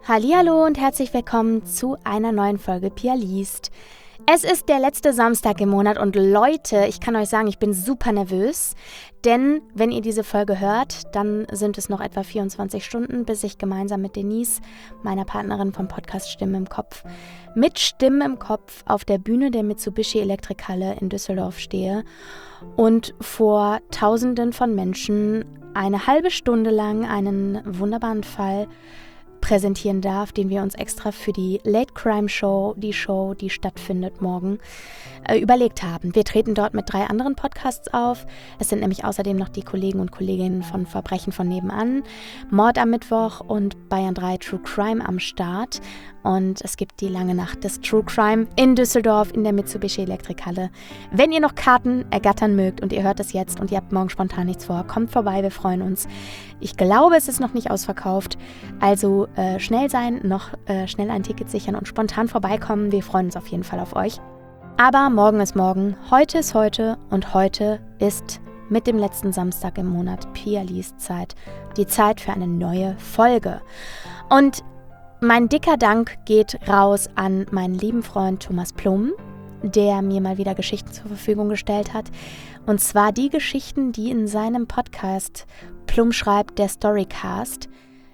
Hallihallo und herzlich willkommen zu einer neuen Folge Pia liest. Es ist der letzte Samstag im Monat und Leute, ich kann euch sagen, ich bin super nervös, denn wenn ihr diese Folge hört, dann sind es noch etwa 24 Stunden, bis ich gemeinsam mit Denise, meiner Partnerin vom Podcast Stimmen im Kopf, mit Stimmen im Kopf auf der Bühne der Mitsubishi Elektrikhalle in Düsseldorf stehe und vor Tausenden von Menschen eine halbe Stunde lang einen wunderbaren Fall präsentieren darf, den wir uns extra für die Late Crime Show, die Show, die stattfindet morgen, überlegt haben. Wir treten dort mit 3 anderen Podcasts auf. Es sind nämlich außerdem noch die Kollegen und Kolleginnen von Verbrechen von nebenan, Mord am Mittwoch und Bayern 3 True Crime am Start. Und es gibt die lange Nacht des True Crime in Düsseldorf in der Mitsubishi Elektrikhalle. Wenn ihr noch Karten ergattern mögt und ihr hört es jetzt und ihr habt morgen spontan nichts vor, kommt vorbei, wir freuen uns. Ich glaube, es ist noch nicht ausverkauft, also schnell sein, noch schnell ein Ticket sichern und spontan vorbeikommen. Wir freuen uns auf jeden Fall auf euch. Aber morgen ist morgen, heute ist heute und heute ist mit dem letzten Samstag im Monat Pia liest Zeit, die Zeit für eine neue Folge. Und mein dicker Dank geht raus an meinen lieben Freund Thomas Plum, der mir mal wieder Geschichten zur Verfügung gestellt hat. Und zwar die Geschichten, die in seinem Podcast Plum schreibt, der Storycast,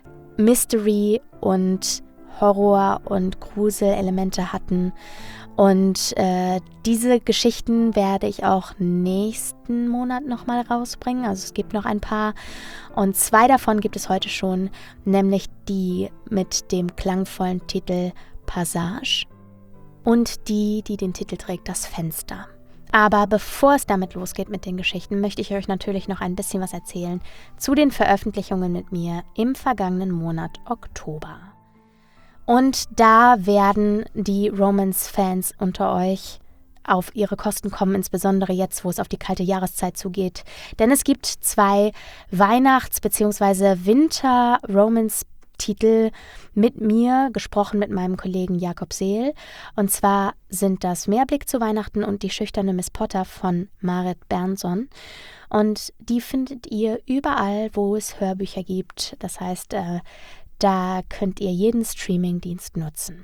Mystery und Horror und Gruselelemente hatten. Und diese Geschichten werde ich auch nächsten Monat nochmal rausbringen. Also es gibt noch ein paar. Und 2 davon gibt es heute schon, nämlich die mit dem klangvollen Titel Passage und die den Titel trägt, Das Fenster. Aber bevor es damit losgeht mit den Geschichten, möchte ich euch natürlich noch ein bisschen was erzählen zu den Veröffentlichungen mit mir im vergangenen Monat Oktober. Und da werden die Romance-Fans unter euch auf ihre Kosten kommen, insbesondere jetzt, wo es auf die kalte Jahreszeit zugeht. Denn es gibt 2 Weihnachts- bzw. Winter-Romance-Titel mit mir, gesprochen mit meinem Kollegen Jakob Seel. Und zwar sind das Meerblick zu Weihnachten und Die schüchterne Miss Potter von Marit Bernson. Und die findet ihr überall, wo es Hörbücher gibt. Das heißt, da könnt ihr jeden Streamingdienst nutzen.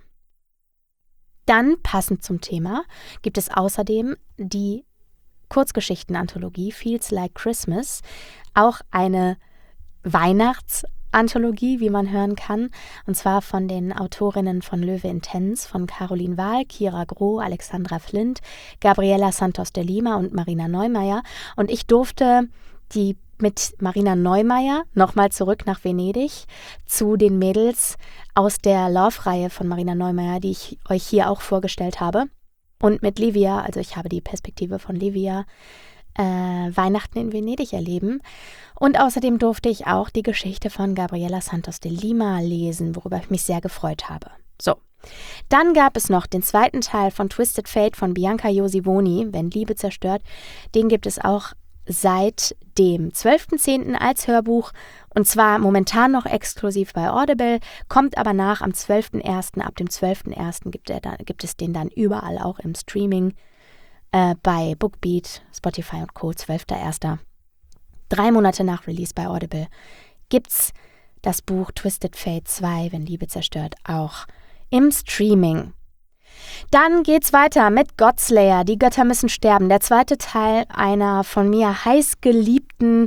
Dann, passend zum Thema, gibt es außerdem die Kurzgeschichten-Anthologie Feels Like Christmas, auch eine Weihnachtsanthologie, wie man hören kann, und zwar von den Autorinnen von Löwe Intens, von Caroline Wahl, Kira Groh, Alexandra Flint, Gabriela Santos de Lima und Marina Neumeier. Und ich durfte die mit Marina Neumeier nochmal zurück nach Venedig zu den Mädels aus der Love-Reihe von Marina Neumeier, die ich euch hier auch vorgestellt habe. Und mit Livia, also ich habe die Perspektive von Livia, Weihnachten in Venedig erleben. Und außerdem durfte ich auch die Geschichte von Gabriela Santos de Lima lesen, worüber ich mich sehr gefreut habe. So. Dann gab es noch den 2. Teil von Twisted Fate von Bianca Josivoni, Wenn Liebe zerstört. Den gibt es auch seit dem 12.10. als Hörbuch und zwar momentan noch exklusiv bei Audible, kommt aber nach am 12.01. Ab dem 12.01. gibt es den dann überall auch im Streaming bei Bookbeat, Spotify und Co. 12.01. 3 Monate nach Release bei Audible gibt's das Buch Twisted Fate 2, Wenn Liebe zerstört, auch im Streaming. Dann geht's weiter mit Godslayer, Die Götter müssen sterben. Der 2. Teil einer von mir heiß geliebten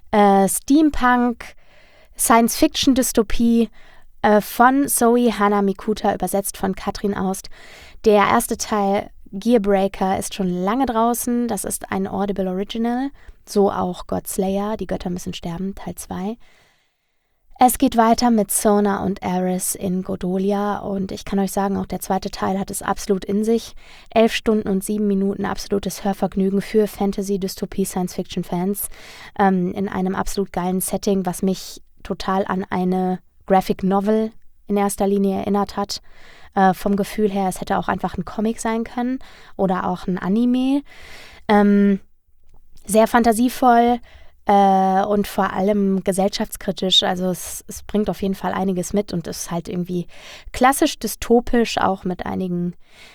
Steampunk-Science-Fiction-Dystopie von Zoe Hana-Mikuta, übersetzt von Katrin Aust. Der 1. Teil, Gearbreaker, ist schon lange draußen. Das ist ein Audible Original. So auch Godslayer, Die Götter müssen sterben, Teil 2. Es geht weiter mit Sona und Eris in Godolia und ich kann euch sagen, auch der 2. Teil hat es absolut in sich. 11 Stunden und 7 Minuten absolutes Hörvergnügen für Fantasy, Dystopie, Science-Fiction-Fans in einem absolut geilen Setting, was mich total an eine Graphic Novel in erster Linie erinnert hat. Vom Gefühl her, es hätte auch einfach ein Comic sein können oder auch ein Anime. Sehr fantasievoll. Und vor allem gesellschaftskritisch, also es bringt auf jeden Fall einiges mit und ist halt irgendwie klassisch dystopisch, auch mit einem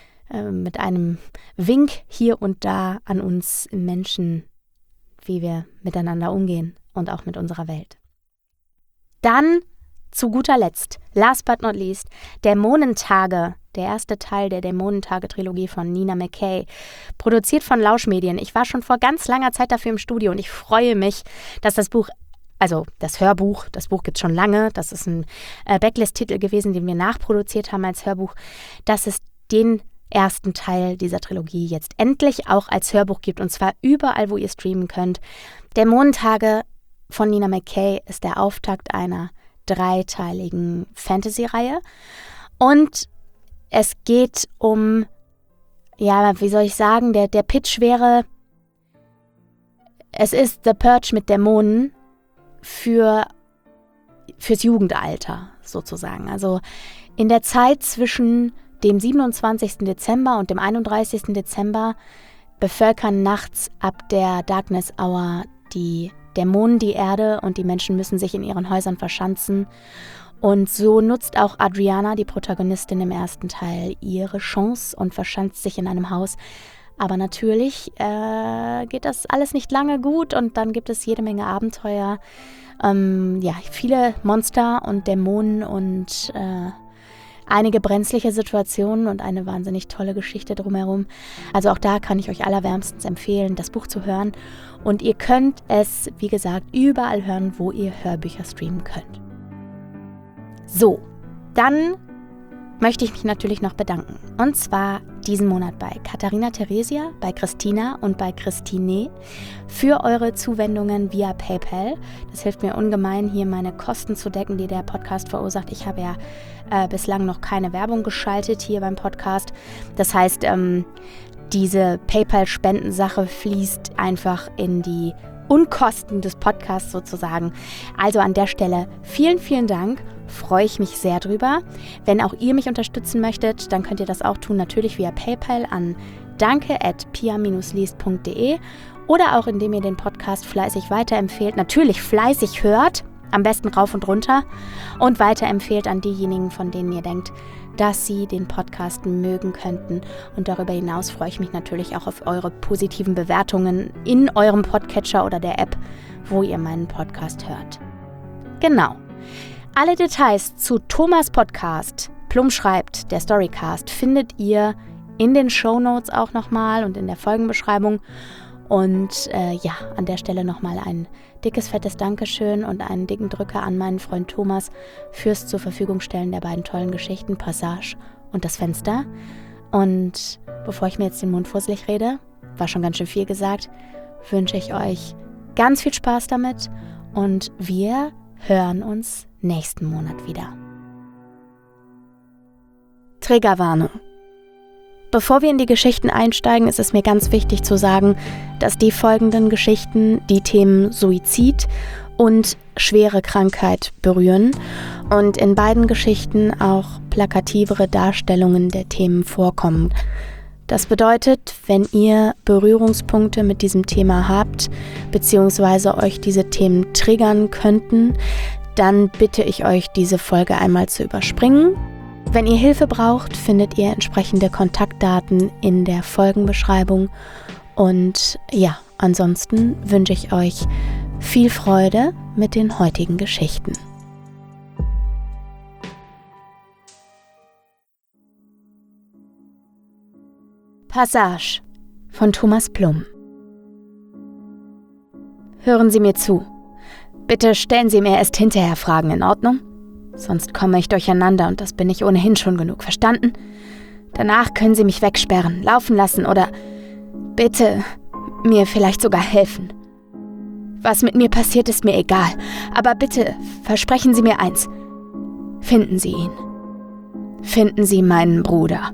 Wink hier und da an uns Menschen, wie wir miteinander umgehen und auch mit unserer Welt. Dann zu guter Letzt, last but not least, Dämonentage, der erste Teil der Dämonentage-Trilogie von Nina McKay, produziert von Lauschmedien. Ich war schon vor ganz langer Zeit dafür im Studio und ich freue mich, dass das Buch, also das Hörbuch, das Buch gibt es schon lange, das ist ein Backlist-Titel gewesen, den wir nachproduziert haben als Hörbuch, dass es den ersten Teil dieser Trilogie jetzt endlich auch als Hörbuch gibt, und zwar überall, wo ihr streamen könnt. Dämonentage von Nina McKay ist der Auftakt einer 3-teiligen Fantasy-Reihe und es geht um, ja, wie soll ich sagen, der Pitch wäre, es ist The Purge mit Dämonen fürs Jugendalter sozusagen. Also in der Zeit zwischen dem 27. Dezember und dem 31. Dezember bevölkern nachts ab der Darkness Hour die Dämonen die Erde und die Menschen müssen sich in ihren Häusern verschanzen. Und so nutzt auch Adriana, die Protagonistin im ersten Teil, ihre Chance und verschanzt sich in einem Haus. Aber natürlich geht das alles nicht lange gut und dann gibt es jede Menge Abenteuer. Viele Monster und Dämonen und einige brenzliche Situationen und eine wahnsinnig tolle Geschichte drumherum. Also auch da kann ich euch allerwärmstens empfehlen, das Buch zu hören. Und ihr könnt es, wie gesagt, überall hören, wo ihr Hörbücher streamen könnt. So, dann möchte ich mich natürlich noch bedanken. Und zwar diesen Monat bei Katharina Theresia, bei Christina und bei Christine für eure Zuwendungen via PayPal. Das hilft mir ungemein, hier meine Kosten zu decken, die der Podcast verursacht. Ich habe ja bislang noch keine Werbung geschaltet hier beim Podcast. Das heißt, diese PayPal-Spendensache fließt einfach in die Unkosten des Podcasts sozusagen. Also an der Stelle vielen, vielen Dank. Freue ich mich sehr drüber. Wenn auch ihr mich unterstützen möchtet, dann könnt ihr das auch tun, natürlich via PayPal an danke@pia-liest.de oder auch indem ihr den Podcast fleißig weiterempfehlt, natürlich fleißig hört, am besten rauf und runter und weiterempfehlt an diejenigen, von denen ihr denkt, dass sie den Podcast mögen könnten. Und darüber hinaus freue ich mich natürlich auch auf eure positiven Bewertungen in eurem Podcatcher oder der App, wo ihr meinen Podcast hört. Genau. Alle Details zu Thomas' Podcast, Plum schreibt, der Storycast, findet ihr in den Shownotes auch nochmal und in der Folgenbeschreibung. Und an der Stelle nochmal ein dickes, fettes Dankeschön und einen dicken Drücker an meinen Freund Thomas fürs zur Verfügung stellen der beiden tollen Geschichten Passage und das Fenster. Und bevor ich mir jetzt den Mund fusselig rede, war schon ganz schön viel gesagt, wünsche ich euch ganz viel Spaß damit und wir hören uns nächsten Monat wieder. Triggerwarnung. Bevor wir in die Geschichten einsteigen, ist es mir ganz wichtig zu sagen, dass die folgenden Geschichten die Themen Suizid und schwere Krankheit berühren und in beiden Geschichten auch plakativere Darstellungen der Themen vorkommen. Das bedeutet, wenn ihr Berührungspunkte mit diesem Thema habt, beziehungsweise euch diese Themen triggern könnten, dann bitte ich euch, diese Folge einmal zu überspringen. Wenn ihr Hilfe braucht, findet ihr entsprechende Kontaktdaten in der Folgenbeschreibung. Und ja, ansonsten wünsche ich euch viel Freude mit den heutigen Geschichten. Passage von Thomas Plum. Hören Sie mir zu. Bitte stellen Sie mir erst hinterher Fragen, in Ordnung? Sonst komme ich durcheinander und das bin ich ohnehin schon genug, verstanden? Danach können Sie mich wegsperren, laufen lassen oder bitte mir vielleicht sogar helfen. Was mit mir passiert, ist mir egal, aber bitte versprechen Sie mir eins. Finden Sie ihn. Finden Sie meinen Bruder.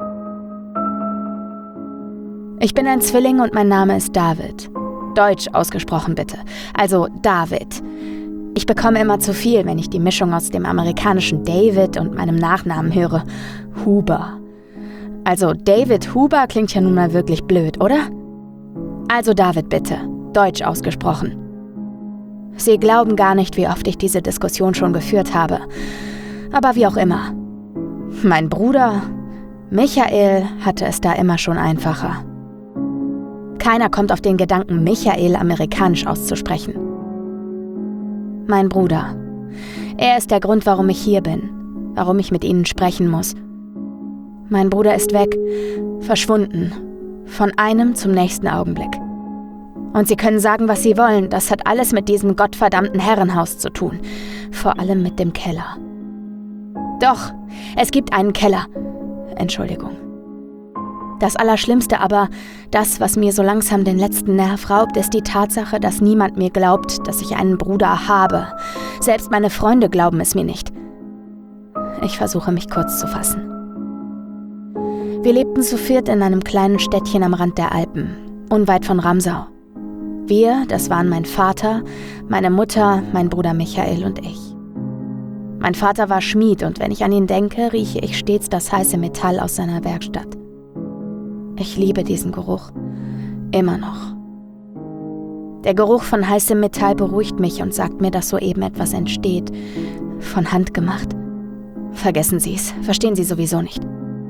Ich bin ein Zwilling und mein Name ist David. Deutsch ausgesprochen bitte, also David. Ich bekomme immer zu viel, wenn ich die Mischung aus dem amerikanischen David und meinem Nachnamen höre. Huber. Also David Huber klingt ja nun mal wirklich blöd, oder? Also David bitte, Deutsch ausgesprochen. Sie glauben gar nicht, wie oft ich diese Diskussion schon geführt habe. Aber wie auch immer. Mein Bruder, Michael, hatte es da immer schon einfacher. Keiner kommt auf den Gedanken, Michael amerikanisch auszusprechen. Mein Bruder. Er ist der Grund, warum ich hier bin, warum ich mit Ihnen sprechen muss. Mein Bruder ist weg, verschwunden, von einem zum nächsten Augenblick. Und Sie können sagen, was Sie wollen, das hat alles mit diesem gottverdammten Herrenhaus zu tun, vor allem mit dem Keller. Doch, es gibt einen Keller. Entschuldigung. Das Allerschlimmste aber, das, was mir so langsam den letzten Nerv raubt, ist die Tatsache, dass niemand mir glaubt, dass ich einen Bruder habe. Selbst meine Freunde glauben es mir nicht. Ich versuche, mich kurz zu fassen. Wir lebten zu viert in einem kleinen Städtchen am Rand der Alpen, unweit von Ramsau. Wir, das waren mein Vater, meine Mutter, mein Bruder Michael und ich. Mein Vater war Schmied und wenn ich an ihn denke, rieche ich stets das heiße Metall aus seiner Werkstatt. Ich liebe diesen Geruch. Immer noch. Der Geruch von heißem Metall beruhigt mich und sagt mir, dass soeben etwas entsteht. Von Hand gemacht. Vergessen Sie es. Verstehen Sie sowieso nicht.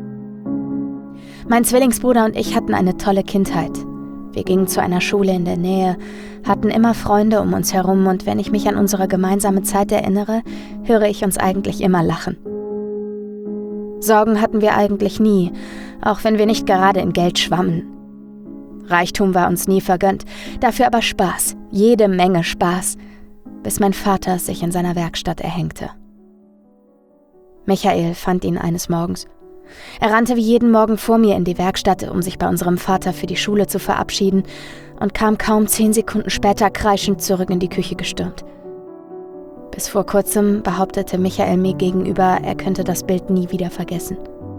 Mein Zwillingsbruder und ich hatten eine tolle Kindheit. Wir gingen zu einer Schule in der Nähe, hatten immer Freunde um uns herum und wenn ich mich an unsere gemeinsame Zeit erinnere, höre ich uns eigentlich immer lachen. Sorgen hatten wir eigentlich nie, auch wenn wir nicht gerade in Geld schwammen. Reichtum war uns nie vergönnt, dafür aber Spaß, jede Menge Spaß, bis mein Vater sich in seiner Werkstatt erhängte. Michael fand ihn eines Morgens. Er rannte wie jeden Morgen vor mir in die Werkstatt, um sich bei unserem Vater für die Schule zu verabschieden und kam kaum 10 Sekunden später kreischend zurück in die Küche gestürmt. Bis vor kurzem behauptete Michael mir gegenüber, er könnte das Bild nie wieder vergessen.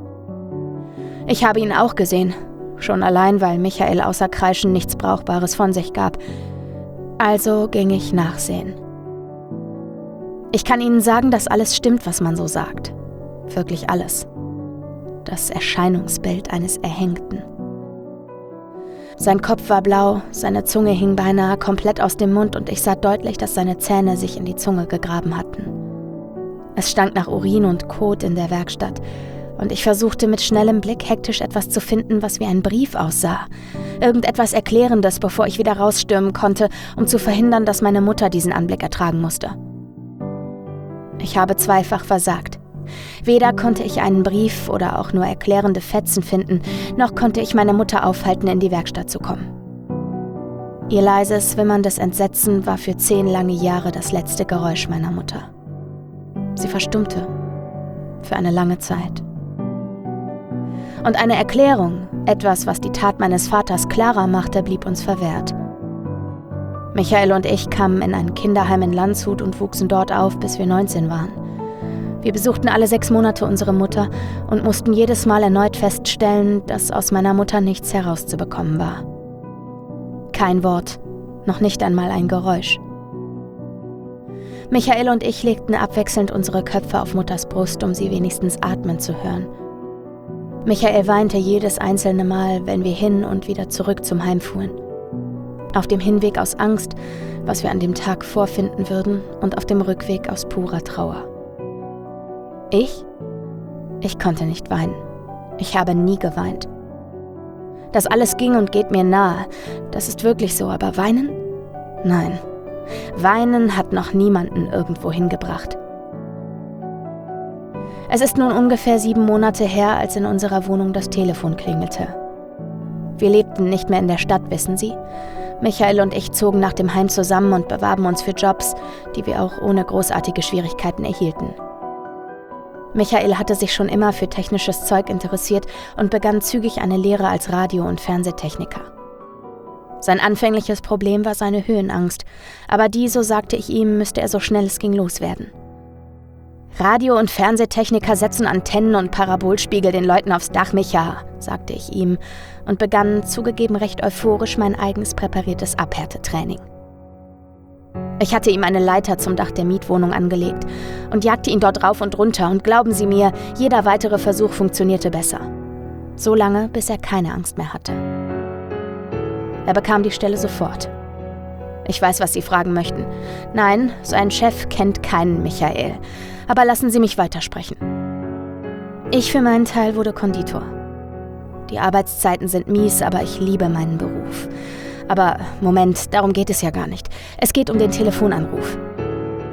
Ich habe ihn auch gesehen, schon allein, weil Michael außer Kreischen nichts Brauchbares von sich gab. Also ging ich nachsehen. Ich kann Ihnen sagen, dass alles stimmt, was man so sagt. Wirklich alles. Das Erscheinungsbild eines Erhängten. Sein Kopf war blau, seine Zunge hing beinahe komplett aus dem Mund und ich sah deutlich, dass seine Zähne sich in die Zunge gegraben hatten. Es stank nach Urin und Kot in der Werkstatt und ich versuchte mit schnellem Blick hektisch etwas zu finden, was wie ein Brief aussah. Irgendetwas Erklärendes, bevor ich wieder rausstürmen konnte, um zu verhindern, dass meine Mutter diesen Anblick ertragen musste. Ich habe zweifach versagt. Weder konnte ich einen Brief oder auch nur erklärende Fetzen finden, noch konnte ich meine Mutter aufhalten, in die Werkstatt zu kommen. Ihr leises, wimmerndes Entsetzen war für 10 lange Jahre das letzte Geräusch meiner Mutter. Sie verstummte. Für eine lange Zeit. Und eine Erklärung, etwas, was die Tat meines Vaters klarer machte, blieb uns verwehrt. Michael und ich kamen in ein Kinderheim in Landshut und wuchsen dort auf, bis wir 19 waren. Wir besuchten alle 6 Monate unsere Mutter und mussten jedes Mal erneut feststellen, dass aus meiner Mutter nichts herauszubekommen war. Kein Wort, noch nicht einmal ein Geräusch. Michael und ich legten abwechselnd unsere Köpfe auf Mutters Brust, um sie wenigstens atmen zu hören. Michael weinte jedes einzelne Mal, wenn wir hin und wieder zurück zum Heim fuhren. Auf dem Hinweg aus Angst, was wir an dem Tag vorfinden würden, und auf dem Rückweg aus purer Trauer. Ich konnte nicht weinen. Ich habe nie geweint. Das alles ging und geht mir nahe. Das ist wirklich so, aber weinen? Nein. Weinen hat noch niemanden irgendwo hingebracht. Es ist nun ungefähr 7 Monate her, als in unserer Wohnung das Telefon klingelte. Wir lebten nicht mehr in der Stadt, wissen Sie? Michael und ich zogen nach dem Heim zusammen und bewarben uns für Jobs, die wir auch ohne großartige Schwierigkeiten erhielten. Michael hatte sich schon immer für technisches Zeug interessiert und begann zügig eine Lehre als Radio- und Fernsehtechniker. Sein anfängliches Problem war seine Höhenangst, aber die, so sagte ich ihm, müsste er so schnell es ging loswerden. Radio- und Fernsehtechniker setzen Antennen und Parabolspiegel den Leuten aufs Dach, Micha, sagte ich ihm und begann, zugegeben recht euphorisch, mein eigens präpariertes Abhärtetraining. Ich hatte ihm eine Leiter zum Dach der Mietwohnung angelegt und jagte ihn dort rauf und runter und glauben Sie mir, jeder weitere Versuch funktionierte besser. So lange, bis er keine Angst mehr hatte. Er bekam die Stelle sofort. Ich weiß, was Sie fragen möchten. Nein, sein Chef kennt keinen Michael. Aber lassen Sie mich weitersprechen. Ich für meinen Teil wurde Konditor. Die Arbeitszeiten sind mies, aber ich liebe meinen Beruf. Aber Moment, darum geht es ja gar nicht. Es geht um den Telefonanruf.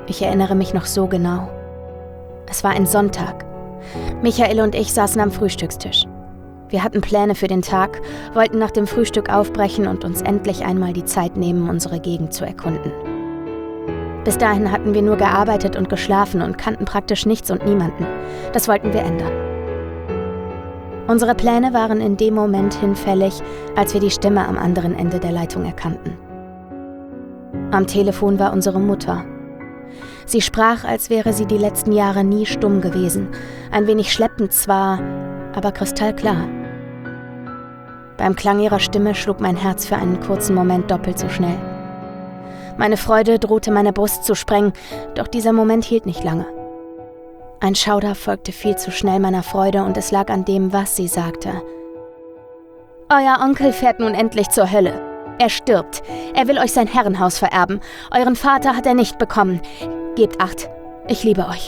Ich erinnere mich noch so genau. Es war ein Sonntag. Michael und ich saßen am Frühstückstisch. Wir hatten Pläne für den Tag, wollten nach dem Frühstück aufbrechen und uns endlich einmal die Zeit nehmen, unsere Gegend zu erkunden. Bis dahin hatten wir nur gearbeitet und geschlafen und kannten praktisch nichts und niemanden. Das wollten wir ändern. Unsere Pläne waren in dem Moment hinfällig, als wir die Stimme am anderen Ende der Leitung erkannten. Am Telefon war unsere Mutter. Sie sprach, als wäre sie die letzten Jahre nie stumm gewesen. Ein wenig schleppend zwar, aber kristallklar. Beim Klang ihrer Stimme schlug mein Herz für einen kurzen Moment doppelt so schnell. Meine Freude drohte meine Brust zu sprengen, doch dieser Moment hielt nicht lange. Ein Schauder folgte viel zu schnell meiner Freude und es lag an dem, was sie sagte. Euer Onkel fährt nun endlich zur Hölle. Er stirbt. Er will euch sein Herrenhaus vererben. Euren Vater hat er nicht bekommen. Gebt Acht. Ich liebe euch.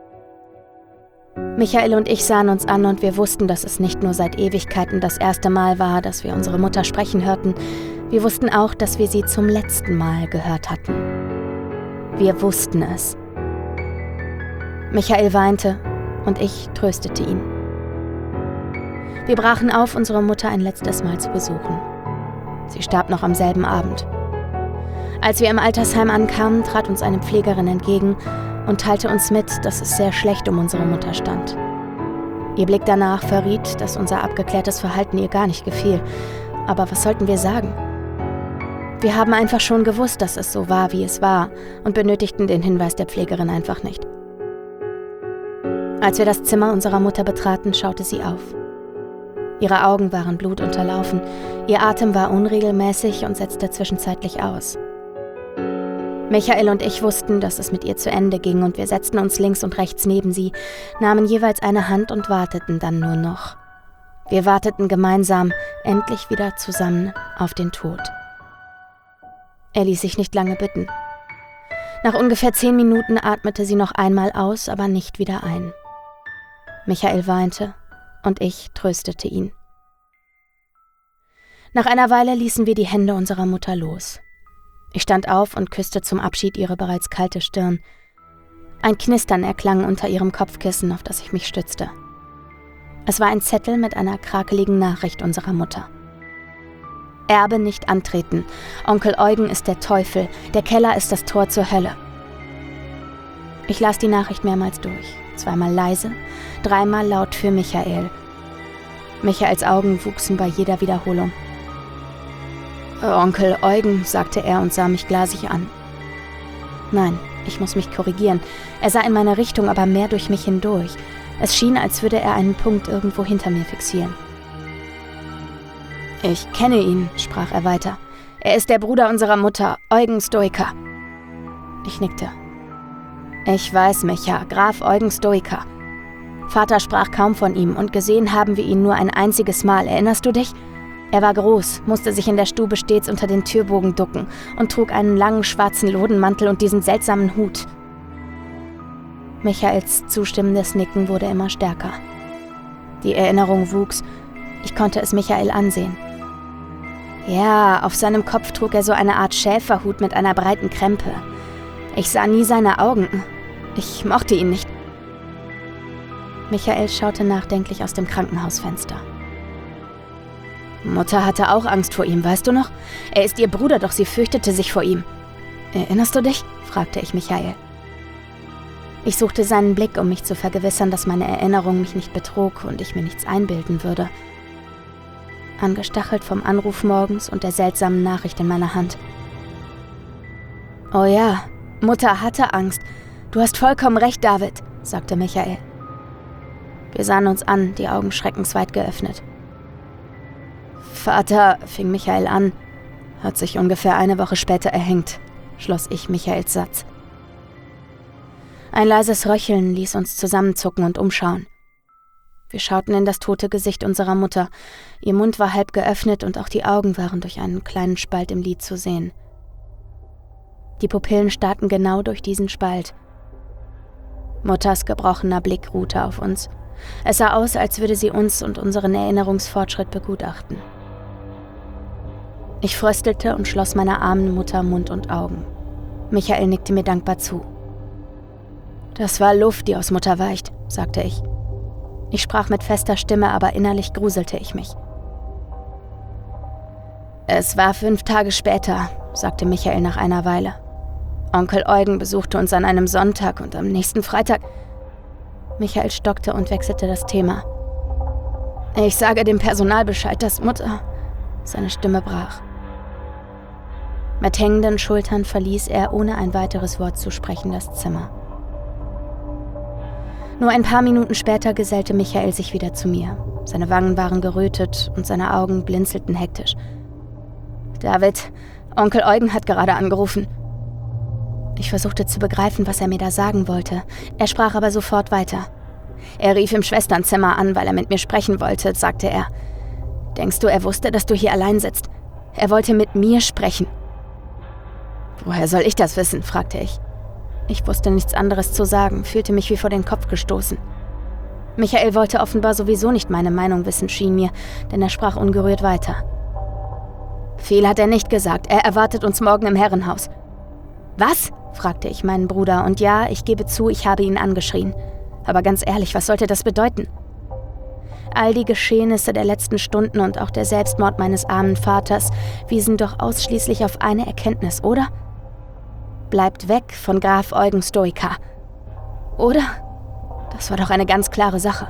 Michael und ich sahen uns an und wir wussten, dass es nicht nur seit Ewigkeiten das erste Mal war, dass wir unsere Mutter sprechen hörten. Wir wussten auch, dass wir sie zum letzten Mal gehört hatten. Wir wussten es. Michael weinte und ich tröstete ihn. Wir brachen auf, unsere Mutter ein letztes Mal zu besuchen. Sie starb noch am selben Abend. Als wir im Altersheim ankamen, trat uns eine Pflegerin entgegen und teilte uns mit, dass es sehr schlecht um unsere Mutter stand. Ihr Blick danach verriet, dass unser abgeklärtes Verhalten ihr gar nicht gefiel. Aber was sollten wir sagen? Wir haben einfach schon gewusst, dass es so war, wie es war, und benötigten den Hinweis der Pflegerin einfach nicht. Als wir das Zimmer unserer Mutter betraten, schaute sie auf. Ihre Augen waren blutunterlaufen, ihr Atem war unregelmäßig und setzte zwischenzeitlich aus. Michael und ich wussten, dass es mit ihr zu Ende ging und wir setzten uns links und rechts neben sie, nahmen jeweils eine Hand und warteten dann nur noch. Wir warteten gemeinsam, endlich wieder zusammen, auf den Tod. Er ließ sich nicht lange bitten. Nach ungefähr 10 Minuten atmete sie noch einmal aus, aber nicht wieder ein. Michael weinte und ich tröstete ihn. Nach einer Weile ließen wir die Hände unserer Mutter los. Ich stand auf und küsste zum Abschied ihre bereits kalte Stirn. Ein Knistern erklang unter ihrem Kopfkissen, auf das ich mich stützte. Es war ein Zettel mit einer krakeligen Nachricht unserer Mutter. Erbe nicht antreten. Onkel Eugen ist der Teufel. Der Keller ist das Tor zur Hölle. Ich las die Nachricht mehrmals durch. 2-mal leise, 3-mal laut für Michael. Michaels Augen wuchsen bei jeder Wiederholung. Onkel Eugen, sagte er und sah mich glasig an. Nein, ich muss mich korrigieren. Er sah in meine Richtung, aber mehr durch mich hindurch. Es schien, als würde er einen Punkt irgendwo hinter mir fixieren. Ich kenne ihn, sprach er weiter. Er ist der Bruder unserer Mutter, Eugen Stoiker. Ich nickte. Ich weiß, Micha, Graf Eugen Stoiker. Vater sprach kaum von ihm und gesehen haben wir ihn nur ein einziges Mal. Erinnerst du dich? Er war groß, musste sich in der Stube stets unter den Türbogen ducken und trug einen langen schwarzen Lodenmantel und diesen seltsamen Hut. Michaels zustimmendes Nicken wurde immer stärker. Die Erinnerung wuchs. Ich konnte es Michael ansehen. Ja, auf seinem Kopf trug er so eine Art Schäferhut mit einer breiten Krempe. Ich sah nie seine Augen. Ich mochte ihn nicht. Michael schaute nachdenklich aus dem Krankenhausfenster. Mutter hatte auch Angst vor ihm, weißt du noch? Er ist ihr Bruder, doch sie fürchtete sich vor ihm. Erinnerst du dich? Fragte ich Michael. Ich suchte seinen Blick, um mich zu vergewissern, dass meine Erinnerung mich nicht betrog und ich mir nichts einbilden würde. Angestachelt vom Anruf morgens und der seltsamen Nachricht in meiner Hand. Oh ja, Mutter hatte Angst. Du hast vollkommen recht, David, sagte Michael. Wir sahen uns an, die Augen schreckensweit geöffnet. Vater, fing Michael an, hat sich ungefähr eine Woche später erhängt, schloss ich Michaels Satz. Ein leises Röcheln ließ uns zusammenzucken und umschauen. Wir schauten in das tote Gesicht unserer Mutter. Ihr Mund war halb geöffnet und auch die Augen waren durch einen kleinen Spalt im Lid zu sehen. Die Pupillen starrten genau durch diesen Spalt. Mutters gebrochener Blick ruhte auf uns. Es sah aus, als würde sie uns und unseren Erinnerungsfortschritt begutachten. Ich fröstelte und schloss meiner armen Mutter Mund und Augen. Michael nickte mir dankbar zu. »Das war Luft, die aus Mutter weicht«, sagte ich. Ich sprach mit fester Stimme, aber innerlich gruselte ich mich. »Es war 5 Tage später«, sagte Michael nach einer Weile. »Onkel Eugen besuchte uns an einem Sonntag und am nächsten Freitag...« Michael stockte und wechselte das Thema. »Ich sage dem Personal Bescheid, dass Mutter...« Seine Stimme brach. Mit hängenden Schultern verließ er, ohne ein weiteres Wort zu sprechen, das Zimmer. Nur ein paar Minuten später gesellte Michael sich wieder zu mir. Seine Wangen waren gerötet und seine Augen blinzelten hektisch. »David, Onkel Eugen hat gerade angerufen.« Ich versuchte zu begreifen, was er mir da sagen wollte. Er sprach aber sofort weiter. »Er rief im Schwesternzimmer an, weil er mit mir sprechen wollte«, sagte er. »Denkst du, er wusste, dass du hier allein sitzt? Er wollte mit mir sprechen.« »Woher soll ich das wissen?«, fragte ich. Ich wusste nichts anderes zu sagen, fühlte mich wie vor den Kopf gestoßen. Michael wollte offenbar sowieso nicht meine Meinung wissen, schien mir, denn er sprach ungerührt weiter. »Viel hat er nicht gesagt, er erwartet uns morgen im Herrenhaus.« »Was?«, fragte ich meinen Bruder, und ja, ich gebe zu, ich habe ihn angeschrien. Aber ganz ehrlich, was sollte das bedeuten? All die Geschehnisse der letzten Stunden und auch der Selbstmord meines armen Vaters wiesen doch ausschließlich auf eine Erkenntnis, oder? Bleibt weg von Graf Eugen Stoica. Oder? Das war doch eine ganz klare Sache.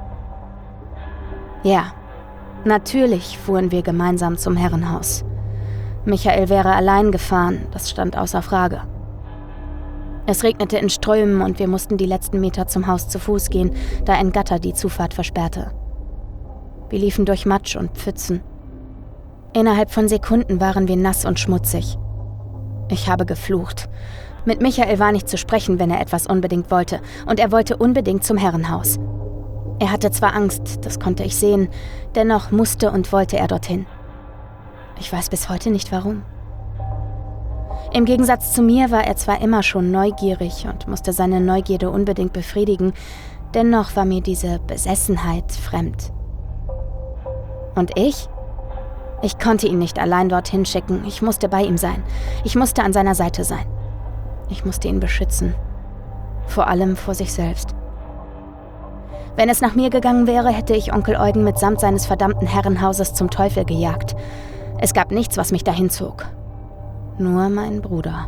Ja, natürlich fuhren wir gemeinsam zum Herrenhaus. Michael wäre allein gefahren, das stand außer Frage. Es regnete in Strömen und wir mussten die letzten Meter zum Haus zu Fuß gehen, da ein Gatter die Zufahrt versperrte. Wir liefen durch Matsch und Pfützen. Innerhalb von Sekunden waren wir nass und schmutzig. Ich habe geflucht. Mit Michael war nicht zu sprechen, wenn er etwas unbedingt wollte, und er wollte unbedingt zum Herrenhaus. Er hatte zwar Angst, das konnte ich sehen, dennoch musste und wollte er dorthin. Ich weiß bis heute nicht warum. Im Gegensatz zu mir war er zwar immer schon neugierig und musste seine Neugierde unbedingt befriedigen, dennoch war mir diese Besessenheit fremd. Und ich? Ich konnte ihn nicht allein dorthin schicken, ich musste bei ihm sein. Ich musste an seiner Seite sein. Ich musste ihn beschützen. Vor allem vor sich selbst. Wenn es nach mir gegangen wäre, hätte ich Onkel Eugen mitsamt seines verdammten Herrenhauses zum Teufel gejagt. Es gab nichts, was mich dahin zog. Nur mein Bruder.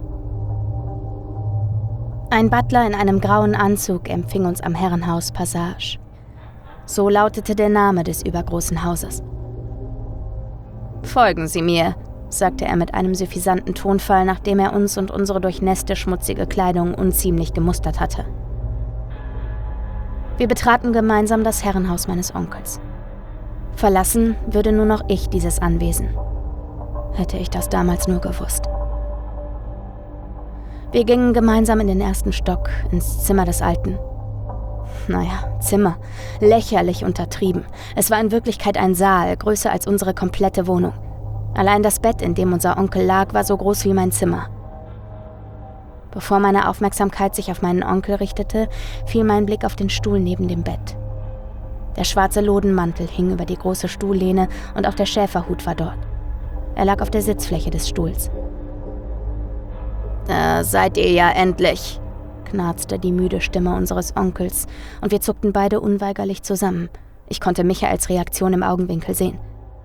Ein Butler in einem grauen Anzug empfing uns am Herrenhaus Passage. So lautete der Name des übergroßen Hauses. »Folgen Sie mir«, sagte er mit einem suffisanten Tonfall, nachdem er uns und unsere durchnässte, schmutzige Kleidung unziemlich gemustert hatte. Wir betraten gemeinsam das Herrenhaus meines Onkels. Verlassen würde nur noch ich dieses Anwesen. Hätte ich das damals nur gewusst. Wir gingen gemeinsam in den 1. Stock, ins Zimmer des Alten. Naja, Zimmer. Lächerlich untertrieben. Es war in Wirklichkeit ein Saal, größer als unsere komplette Wohnung. Allein das Bett, in dem unser Onkel lag, war so groß wie mein Zimmer. Bevor meine Aufmerksamkeit sich auf meinen Onkel richtete, fiel mein Blick auf den Stuhl neben dem Bett. Der schwarze Lodenmantel hing über die große Stuhllehne und auch der Schäferhut war dort. Er lag auf der Sitzfläche des Stuhls. »Da seid ihr ja endlich«, knarzte die müde Stimme unseres Onkels, und wir zuckten beide unweigerlich zusammen. Ich konnte Michaels Reaktion im Augenwinkel sehen.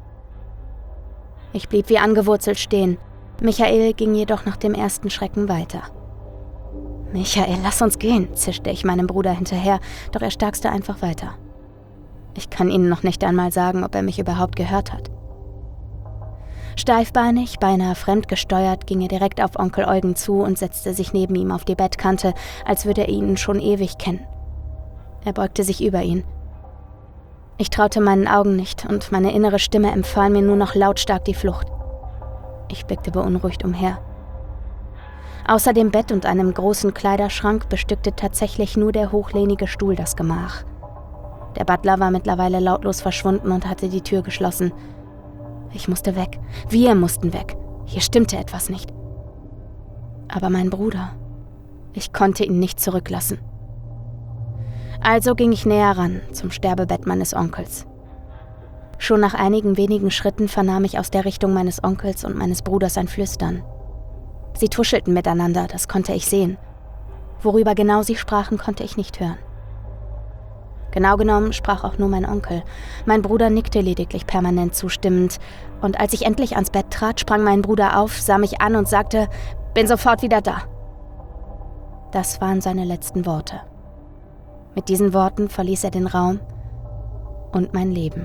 Ich blieb wie angewurzelt stehen. Michael ging jedoch nach dem ersten Schrecken weiter. »Michael, lass uns gehen«, zischte ich meinem Bruder hinterher, doch er starkste einfach weiter. Ich kann Ihnen noch nicht einmal sagen, ob er mich überhaupt gehört hat. Steifbeinig, beinahe fremdgesteuert, ging er direkt auf Onkel Eugen zu und setzte sich neben ihm auf die Bettkante, als würde er ihn schon ewig kennen. Er beugte sich über ihn. Ich traute meinen Augen nicht und meine innere Stimme empfahl mir nur noch lautstark die Flucht. Ich blickte beunruhigt umher. Außer dem Bett und einem großen Kleiderschrank bestückte tatsächlich nur der hochlehnige Stuhl das Gemach. Der Butler war mittlerweile lautlos verschwunden und hatte die Tür geschlossen. Ich musste weg. Wir mussten weg. Hier stimmte etwas nicht. Aber mein Bruder, ich konnte ihn nicht zurücklassen. Also ging ich näher ran, zum Sterbebett meines Onkels. Schon nach einigen wenigen Schritten vernahm ich aus der Richtung meines Onkels und meines Bruders ein Flüstern. Sie tuschelten miteinander, das konnte ich sehen. Worüber genau sie sprachen, konnte ich nicht hören. Genau genommen sprach auch nur mein Onkel. Mein Bruder nickte lediglich permanent zustimmend. Und als ich endlich ans Bett trat, sprang mein Bruder auf, sah mich an und sagte, »Bin sofort wieder da.« Das waren seine letzten Worte. Mit diesen Worten verließ er den Raum und mein Leben.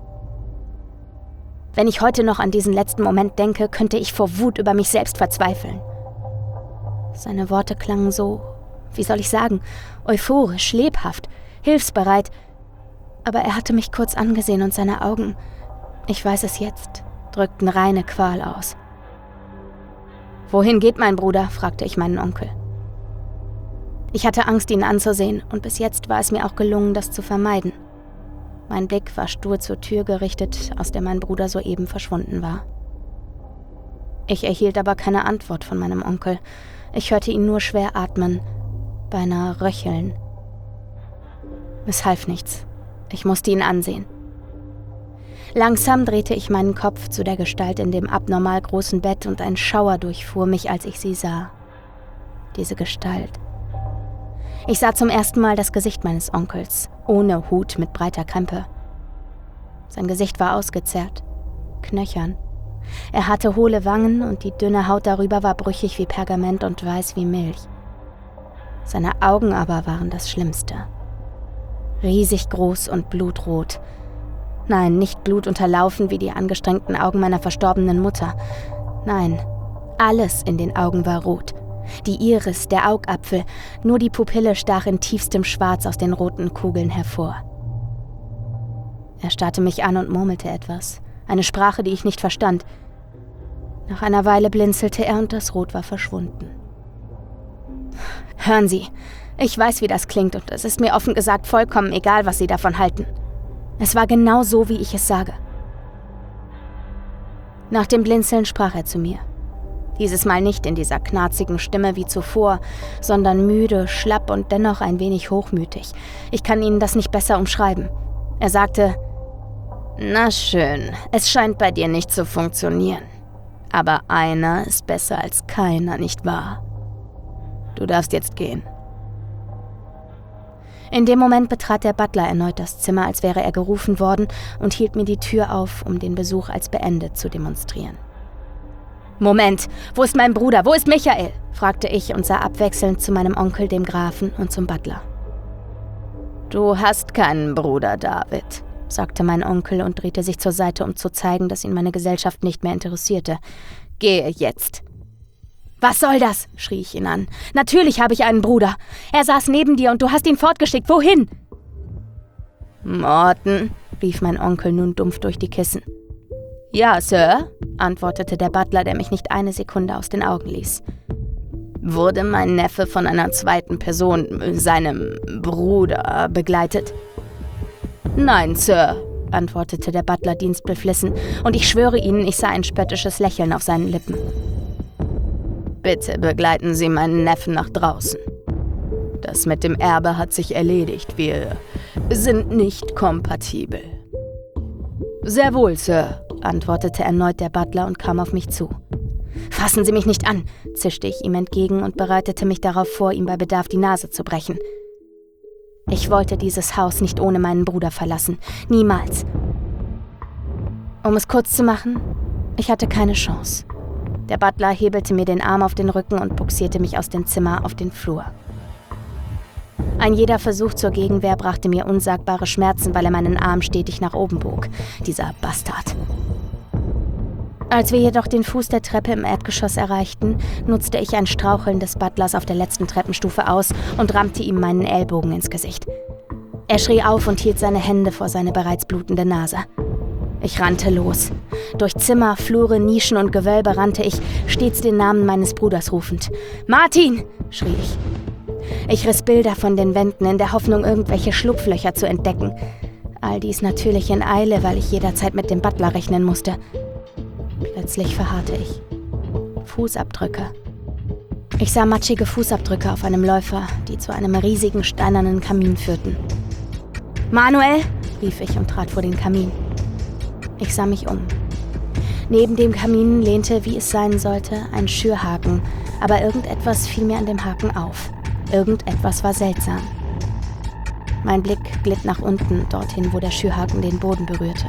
Wenn ich heute noch an diesen letzten Moment denke, könnte ich vor Wut über mich selbst verzweifeln. Seine Worte klangen so, wie soll ich sagen, euphorisch, lebhaft, hilfsbereit. Aber er hatte mich kurz angesehen und seine Augen, ich weiß es jetzt, drückten reine Qual aus. »Wohin geht mein Bruder?« fragte ich meinen Onkel. Ich hatte Angst, ihn anzusehen, und bis jetzt war es mir auch gelungen, das zu vermeiden. Mein Blick war stur zur Tür gerichtet, aus der mein Bruder soeben verschwunden war. Ich erhielt aber keine Antwort von meinem Onkel. Ich hörte ihn nur schwer atmen, beinahe röcheln. Es half nichts. Ich musste ihn ansehen. Langsam drehte ich meinen Kopf zu der Gestalt in dem abnormal großen Bett und ein Schauer durchfuhr mich, als ich sie sah. Diese Gestalt. Ich sah zum ersten Mal das Gesicht meines Onkels, ohne Hut mit breiter Krempe. Sein Gesicht war ausgezerrt, knöchern. Er hatte hohle Wangen und die dünne Haut darüber war brüchig wie Pergament und weiß wie Milch. Seine Augen aber waren das Schlimmste. Riesig groß und blutrot. Nein, nicht blutunterlaufen wie die angestrengten Augen meiner verstorbenen Mutter. Nein, alles in den Augen war rot. Die Iris, der Augapfel, nur die Pupille stach in tiefstem Schwarz aus den roten Kugeln hervor. Er starrte mich an und murmelte etwas, eine Sprache, die ich nicht verstand. Nach einer Weile blinzelte er und das Rot war verschwunden. »Hören Sie, ich weiß, wie das klingt und es ist mir offen gesagt vollkommen egal, was Sie davon halten. Es war genau so, wie ich es sage.« Nach dem Blinzeln sprach er zu mir. Dieses Mal nicht in dieser knarzigen Stimme wie zuvor, sondern müde, schlapp und dennoch ein wenig hochmütig. Ich kann Ihnen das nicht besser umschreiben. Er sagte, »Na schön, es scheint bei dir nicht zu funktionieren. Aber einer ist besser als keiner, nicht wahr? Du darfst jetzt gehen.« In dem Moment betrat der Butler erneut das Zimmer, als wäre er gerufen worden, und hielt mir die Tür auf, um den Besuch als beendet zu demonstrieren. »Moment, wo ist mein Bruder? Wo ist Michael?« fragte ich und sah abwechselnd zu meinem Onkel, dem Grafen, und zum Butler. »Du hast keinen Bruder, David«, sagte mein Onkel und drehte sich zur Seite, um zu zeigen, dass ihn meine Gesellschaft nicht mehr interessierte. »Gehe jetzt.« »Was soll das?« schrie ich ihn an. »Natürlich habe ich einen Bruder. Er saß neben dir und du hast ihn fortgeschickt. Wohin?« »Morton«, rief mein Onkel nun dumpf durch die Kissen. »Ja, Sir«, antwortete der Butler, der mich nicht eine Sekunde aus den Augen ließ. »Wurde mein Neffe von einer zweiten Person, seinem Bruder, begleitet?« »Nein, Sir«, antwortete der Butler dienstbeflissen, und ich schwöre Ihnen, ich sah ein spöttisches Lächeln auf seinen Lippen. »Bitte begleiten Sie meinen Neffen nach draußen. Das mit dem Erbe hat sich erledigt. Wir sind nicht kompatibel.« »Sehr wohl, Sir«, antwortete erneut der Butler und kam auf mich zu. »Fassen Sie mich nicht an«, zischte ich ihm entgegen und bereitete mich darauf vor, ihm bei Bedarf die Nase zu brechen. Ich wollte dieses Haus nicht ohne meinen Bruder verlassen. Niemals. Um es kurz zu machen, ich hatte keine Chance. Der Butler hebelte mir den Arm auf den Rücken und buxierte mich aus dem Zimmer auf den Flur. Ein jeder Versuch zur Gegenwehr brachte mir unsagbare Schmerzen, weil er meinen Arm stetig nach oben bog. Dieser Bastard. Als wir jedoch den Fuß der Treppe im Erdgeschoss erreichten, nutzte ich ein Straucheln des Butlers auf der letzten Treppenstufe aus und rammte ihm meinen Ellbogen ins Gesicht. Er schrie auf und hielt seine Hände vor seine bereits blutende Nase. Ich rannte los. Durch Zimmer, Flure, Nischen und Gewölbe rannte ich, stets den Namen meines Bruders rufend. »Martin!« schrie ich. Ich riss Bilder von den Wänden in der Hoffnung, irgendwelche Schlupflöcher zu entdecken. All dies natürlich in Eile, weil ich jederzeit mit dem Butler rechnen musste. Plötzlich verharrte ich. Fußabdrücke. Ich sah matschige Fußabdrücke auf einem Läufer, die zu einem riesigen steinernen Kamin führten. »Manuel!« rief ich und trat vor den Kamin. Ich sah mich um. Neben dem Kamin lehnte, wie es sein sollte, ein Schürhaken, aber irgendetwas fiel mir an dem Haken auf. Irgendetwas war seltsam. Mein Blick glitt nach unten, dorthin, wo der Schürhaken den Boden berührte.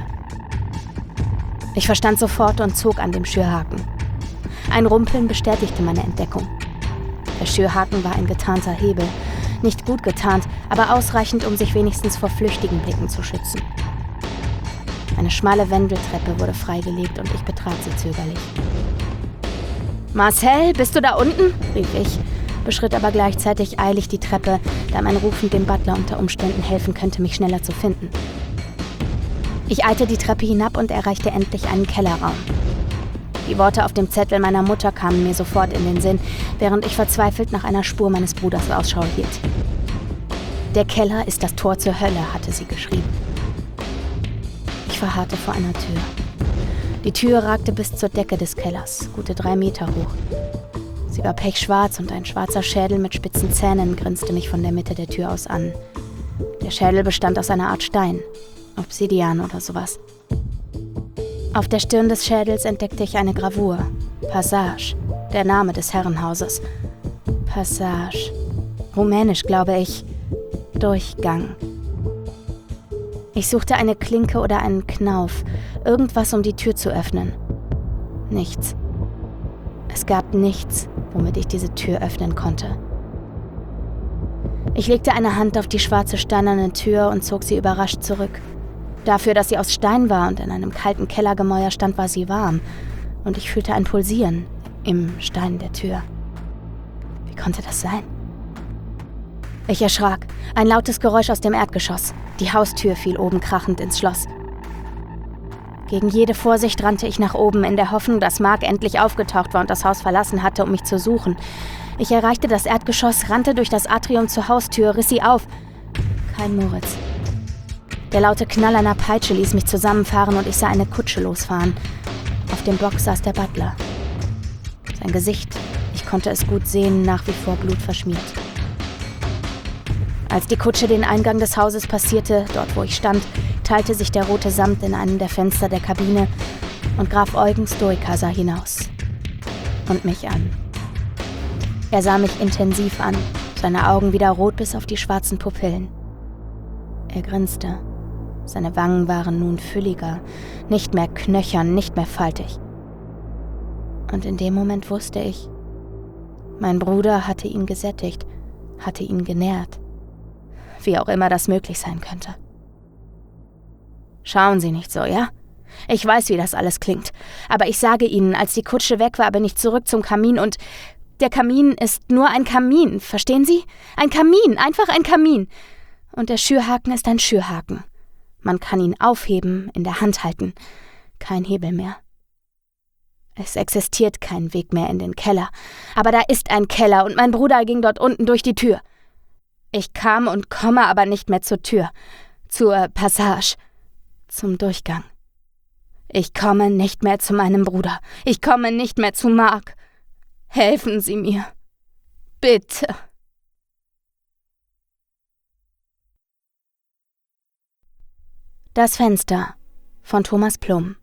Ich verstand sofort und zog an dem Schürhaken. Ein Rumpeln bestätigte meine Entdeckung. Der Schürhaken war ein getarnter Hebel. Nicht gut getarnt, aber ausreichend, um sich wenigstens vor flüchtigen Blicken zu schützen. Eine schmale Wendeltreppe wurde freigelegt und ich betrat sie zögerlich. »Marcel, bist du da unten?« rief ich, beschritt aber gleichzeitig eilig die Treppe, da mein Rufen dem Butler unter Umständen helfen könnte, mich schneller zu finden. Ich eilte die Treppe hinab und erreichte endlich einen Kellerraum. Die Worte auf dem Zettel meiner Mutter kamen mir sofort in den Sinn, während ich verzweifelt nach einer Spur meines Bruders Ausschau hielt. »Der Keller ist das Tor zur Hölle«, hatte sie geschrieben. Ich verharrte vor einer Tür. Die Tür ragte bis zur Decke des Kellers, gute 3 Meter hoch. Sie war pechschwarz und ein schwarzer Schädel mit spitzen Zähnen grinste mich von der Mitte der Tür aus an. Der Schädel bestand aus einer Art Stein, Obsidian oder sowas. Auf der Stirn des Schädels entdeckte ich eine Gravur. Passage, der Name des Herrenhauses. Passage. Rumänisch, glaube ich. Durchgang. Ich suchte eine Klinke oder einen Knauf, irgendwas, um die Tür zu öffnen. Nichts. Es gab nichts, womit ich diese Tür öffnen konnte. Ich legte eine Hand auf die schwarze steinerne Tür und zog sie überrascht zurück. Dafür, dass sie aus Stein war und in einem kalten Kellergemäuer stand, war sie warm. Und ich fühlte ein Pulsieren im Stein der Tür. Wie konnte das sein? Ich erschrak. Ein lautes Geräusch aus dem Erdgeschoss. Die Haustür fiel oben krachend ins Schloss. Gegen jede Vorsicht rannte ich nach oben, in der Hoffnung, dass Mark endlich aufgetaucht war und das Haus verlassen hatte, um mich zu suchen. Ich erreichte das Erdgeschoss, rannte durch das Atrium zur Haustür, riss sie auf. Kein Moritz. Der laute Knall einer Peitsche ließ mich zusammenfahren und ich sah eine Kutsche losfahren. Auf dem Bock saß der Butler. Sein Gesicht, ich konnte es gut sehen, nach wie vor blutverschmiert. Als die Kutsche den Eingang des Hauses passierte, dort wo ich stand, teilte sich der rote Samt in einem der Fenster der Kabine und Graf Eugen Stoica sah hinaus. Und mich an. Er sah mich intensiv an, seine Augen wieder rot bis auf die schwarzen Pupillen. Er grinste. Seine Wangen waren nun fülliger, nicht mehr knöchern, nicht mehr faltig. Und in dem Moment wusste ich, mein Bruder hatte ihn gesättigt, hatte ihn genährt. Wie auch immer das möglich sein könnte. Schauen Sie nicht so, ja? Ich weiß, wie das alles klingt. Aber ich sage Ihnen, als die Kutsche weg war, bin ich zurück zum Kamin und der Kamin ist nur ein Kamin, verstehen Sie? Ein Kamin, einfach ein Kamin. Und der Schürhaken ist ein Schürhaken. Man kann ihn aufheben, in der Hand halten. Kein Hebel mehr. Es existiert kein Weg mehr in den Keller. Aber da ist ein Keller und mein Bruder ging dort unten durch die Tür. Ich kam und komme aber nicht mehr zur Tür. Zur Passage. Zum Durchgang. Ich komme nicht mehr zu meinem Bruder. Ich komme nicht mehr zu Mark. Helfen Sie mir. Bitte. Das Fenster von Thomas Plum.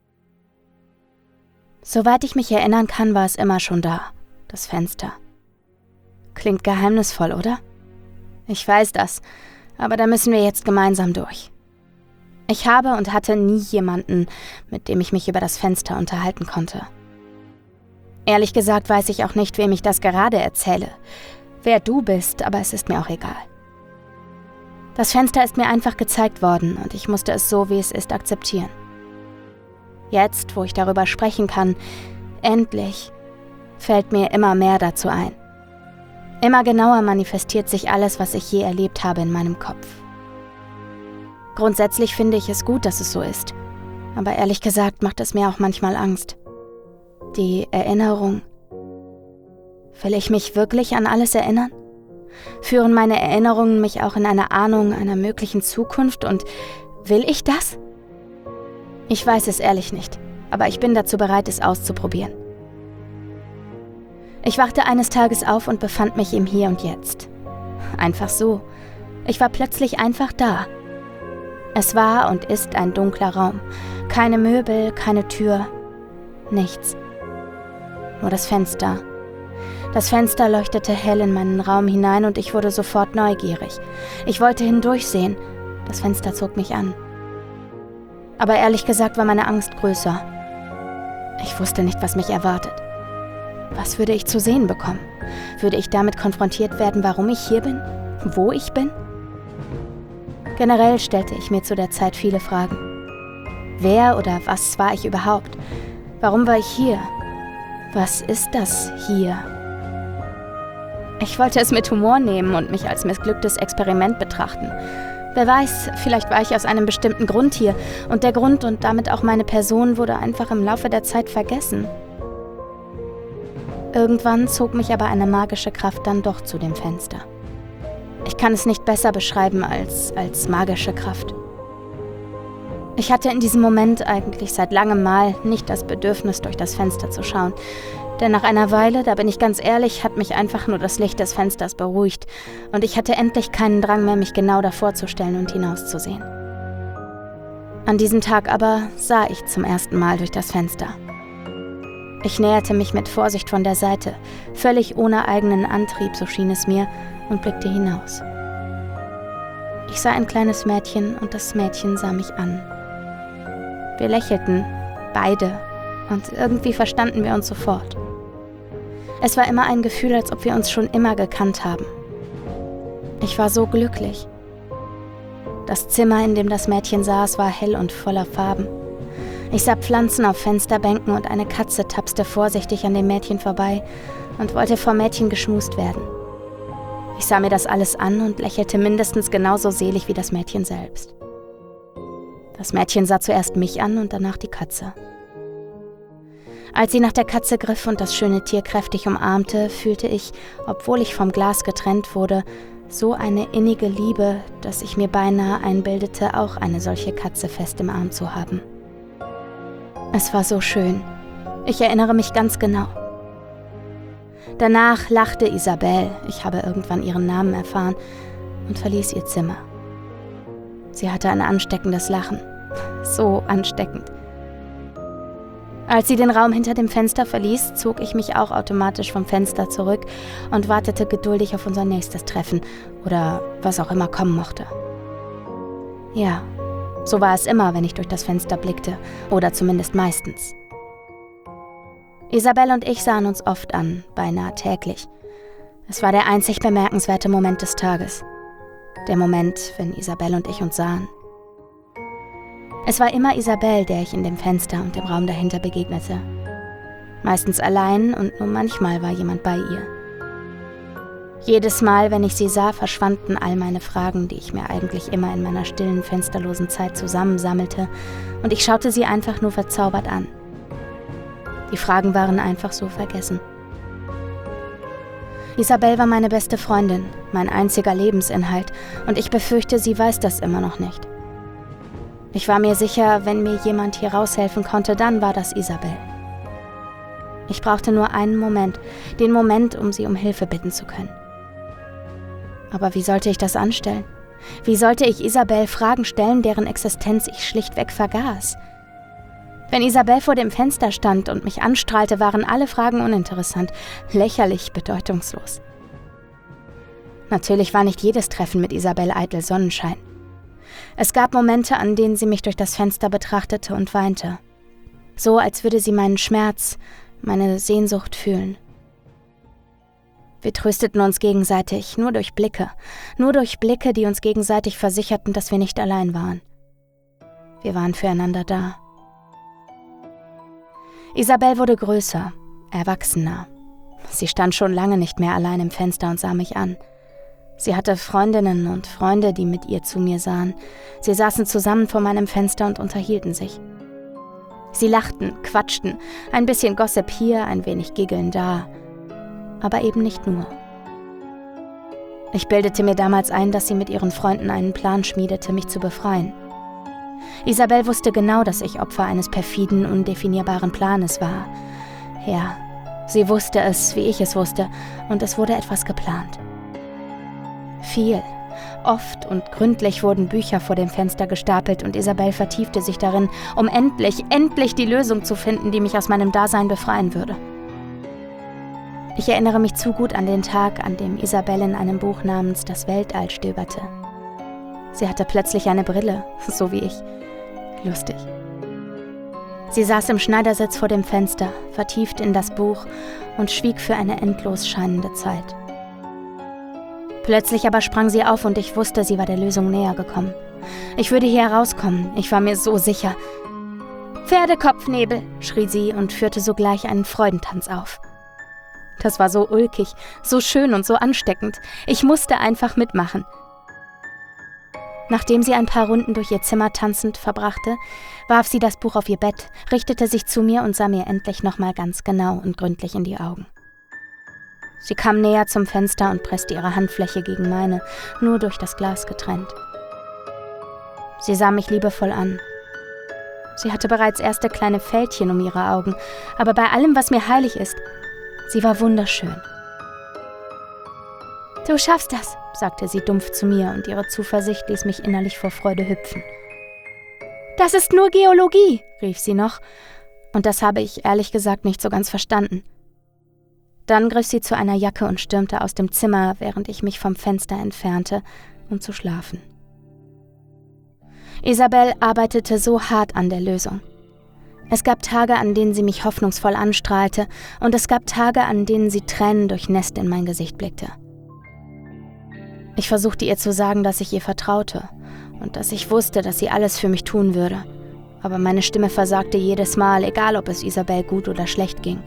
Soweit ich mich erinnern kann, war es immer schon da, das Fenster. Klingt geheimnisvoll, oder? Ich weiß das, aber da müssen wir jetzt gemeinsam durch. Ich habe und hatte nie jemanden, mit dem ich mich über das Fenster unterhalten konnte. Ehrlich gesagt weiß ich auch nicht, wem ich das gerade erzähle, wer du bist, aber es ist mir auch egal. Das Fenster ist mir einfach gezeigt worden und ich musste es so, wie es ist, akzeptieren. Jetzt, wo ich darüber sprechen kann, endlich, fällt mir immer mehr dazu ein. Immer genauer manifestiert sich alles, was ich je erlebt habe, in meinem Kopf. Grundsätzlich finde ich es gut, dass es so ist, aber ehrlich gesagt macht es mir auch manchmal Angst. Die Erinnerung. Will ich mich wirklich an alles erinnern? Führen meine Erinnerungen mich auch in eine Ahnung einer möglichen Zukunft und will ich das? Ich weiß es ehrlich nicht, aber ich bin dazu bereit, es auszuprobieren. Ich wachte eines Tages auf und befand mich im Hier und Jetzt. Einfach so. Ich war plötzlich einfach da. Es war und ist ein dunkler Raum. Keine Möbel, keine Tür, nichts. Nur das Fenster. Das Fenster leuchtete hell in meinen Raum hinein und ich wurde sofort neugierig. Ich wollte hindurchsehen. Das Fenster zog mich an. Aber ehrlich gesagt war meine Angst größer. Ich wusste nicht, was mich erwartet. Was würde ich zu sehen bekommen? Würde ich damit konfrontiert werden, warum ich hier bin? Wo ich bin? Generell stellte ich mir zu der Zeit viele Fragen. Wer oder was war ich überhaupt? Warum war ich hier? Was ist das hier? Ich wollte es mit Humor nehmen und mich als missglücktes Experiment betrachten. Wer weiß, vielleicht war ich aus einem bestimmten Grund hier und der Grund und damit auch meine Person wurde einfach im Laufe der Zeit vergessen. Irgendwann zog mich aber eine magische Kraft dann doch zu dem Fenster. Ich kann es nicht besser beschreiben als magische Kraft. Ich hatte in diesem Moment eigentlich seit langem Mal nicht das Bedürfnis, durch das Fenster zu schauen. Denn nach einer Weile, da bin ich ganz ehrlich, hat mich einfach nur das Licht des Fensters beruhigt und ich hatte endlich keinen Drang mehr, mich genau davor zu stellen und hinauszusehen. An diesem Tag aber sah ich zum ersten Mal durch das Fenster. Ich näherte mich mit Vorsicht von der Seite, völlig ohne eigenen Antrieb, so schien es mir, und blickte hinaus. Ich sah ein kleines Mädchen und das Mädchen sah mich an. Wir lächelten, beide, und irgendwie verstanden wir uns sofort. Es war immer ein Gefühl, als ob wir uns schon immer gekannt haben. Ich war so glücklich. Das Zimmer, in dem das Mädchen saß, war hell und voller Farben. Ich sah Pflanzen auf Fensterbänken und eine Katze tapste vorsichtig an dem Mädchen vorbei und wollte vom Mädchen geschmust werden. Ich sah mir das alles an und lächelte mindestens genauso selig wie das Mädchen selbst. Das Mädchen sah zuerst mich an und danach die Katze. Als sie nach der Katze griff und das schöne Tier kräftig umarmte, fühlte ich, obwohl ich vom Glas getrennt wurde, so eine innige Liebe, dass ich mir beinahe einbildete, auch eine solche Katze fest im Arm zu haben. Es war so schön. Ich erinnere mich ganz genau. Danach lachte Isabelle, ich habe irgendwann ihren Namen erfahren, und verließ ihr Zimmer. Sie hatte ein ansteckendes Lachen. So ansteckend. Als sie den Raum hinter dem Fenster verließ, zog ich mich auch automatisch vom Fenster zurück und wartete geduldig auf unser nächstes Treffen oder was auch immer kommen mochte. Ja, so war es immer, wenn ich durch das Fenster blickte, oder zumindest meistens. Isabelle und ich sahen uns oft an, beinahe täglich. Es war der einzig bemerkenswerte Moment des Tages. Der Moment, wenn Isabelle und ich uns sahen. Es war immer Isabelle, der ich in dem Fenster und dem Raum dahinter begegnete. Meistens allein und nur manchmal war jemand bei ihr. Jedes Mal, wenn ich sie sah, verschwanden all meine Fragen, die ich mir eigentlich immer in meiner stillen, fensterlosen Zeit zusammensammelte, und ich schaute sie einfach nur verzaubert an. Die Fragen waren einfach so vergessen. Isabelle war meine beste Freundin, mein einziger Lebensinhalt, und ich befürchte, sie weiß das immer noch nicht. Ich war mir sicher, wenn mir jemand hier raushelfen konnte, dann war das Isabelle. Ich brauchte nur einen Moment, den Moment, um sie um Hilfe bitten zu können. Aber wie sollte ich das anstellen? Wie sollte ich Isabelle Fragen stellen, deren Existenz ich schlichtweg vergaß? Wenn Isabelle vor dem Fenster stand und mich anstrahlte, waren alle Fragen uninteressant, lächerlich, bedeutungslos. Natürlich war nicht jedes Treffen mit Isabelle eitel Sonnenschein. Es gab Momente, an denen sie mich durch das Fenster betrachtete und weinte. So, als würde sie meinen Schmerz, meine Sehnsucht fühlen. Wir trösteten uns gegenseitig, nur durch Blicke, die uns gegenseitig versicherten, dass wir nicht allein waren. Wir waren füreinander da. Isabelle wurde größer, erwachsener. Sie stand schon lange nicht mehr allein im Fenster und sah mich an. Sie hatte Freundinnen und Freunde, die mit ihr zu mir sahen. Sie saßen zusammen vor meinem Fenster und unterhielten sich. Sie lachten, quatschten, ein bisschen Gossip hier, ein wenig Giggeln da. Aber eben nicht nur. Ich bildete mir damals ein, dass sie mit ihren Freunden einen Plan schmiedete, mich zu befreien. Isabelle wusste genau, dass ich Opfer eines perfiden, undefinierbaren Planes war. Ja, sie wusste es, wie ich es wusste, und es wurde etwas geplant. Viel, oft und gründlich wurden Bücher vor dem Fenster gestapelt und Isabelle vertiefte sich darin, um endlich die Lösung zu finden, die mich aus meinem Dasein befreien würde. Ich erinnere mich zu gut an den Tag, an dem Isabel in einem Buch namens Das Weltall stöberte. Sie hatte plötzlich eine Brille, so wie ich. Lustig. Sie saß im Schneidersitz vor dem Fenster, vertieft in das Buch und schwieg für eine endlos scheinende Zeit. Plötzlich aber sprang sie auf und ich wusste, sie war der Lösung näher gekommen. Ich würde hier herauskommen, ich war mir so sicher. »Pferdekopfnebel«, schrie sie und führte sogleich einen Freudentanz auf. Das war so ulkig, so schön und so ansteckend. Ich musste einfach mitmachen. Nachdem sie ein paar Runden durch ihr Zimmer tanzend verbrachte, warf sie das Buch auf ihr Bett, richtete sich zu mir und sah mir endlich nochmal ganz genau und gründlich in die Augen. Sie kam näher zum Fenster und presste ihre Handfläche gegen meine, nur durch das Glas getrennt. Sie sah mich liebevoll an. Sie hatte bereits erste kleine Fältchen um ihre Augen, aber bei allem, was mir heilig ist, sie war wunderschön. »Du schaffst das«, sagte sie dumpf zu mir und ihre Zuversicht ließ mich innerlich vor Freude hüpfen. »Das ist nur Geologie«, rief sie noch, und das habe ich ehrlich gesagt nicht so ganz verstanden. Dann griff sie zu einer Jacke und stürmte aus dem Zimmer, während ich mich vom Fenster entfernte, um zu schlafen. Isabel arbeitete so hart an der Lösung. Es gab Tage, an denen sie mich hoffnungsvoll anstrahlte, und es gab Tage, an denen sie tränendurchnässt in mein Gesicht blickte. Ich versuchte ihr zu sagen, dass ich ihr vertraute und dass ich wusste, dass sie alles für mich tun würde, aber meine Stimme versagte jedes Mal, egal ob es Isabel gut oder schlecht ging.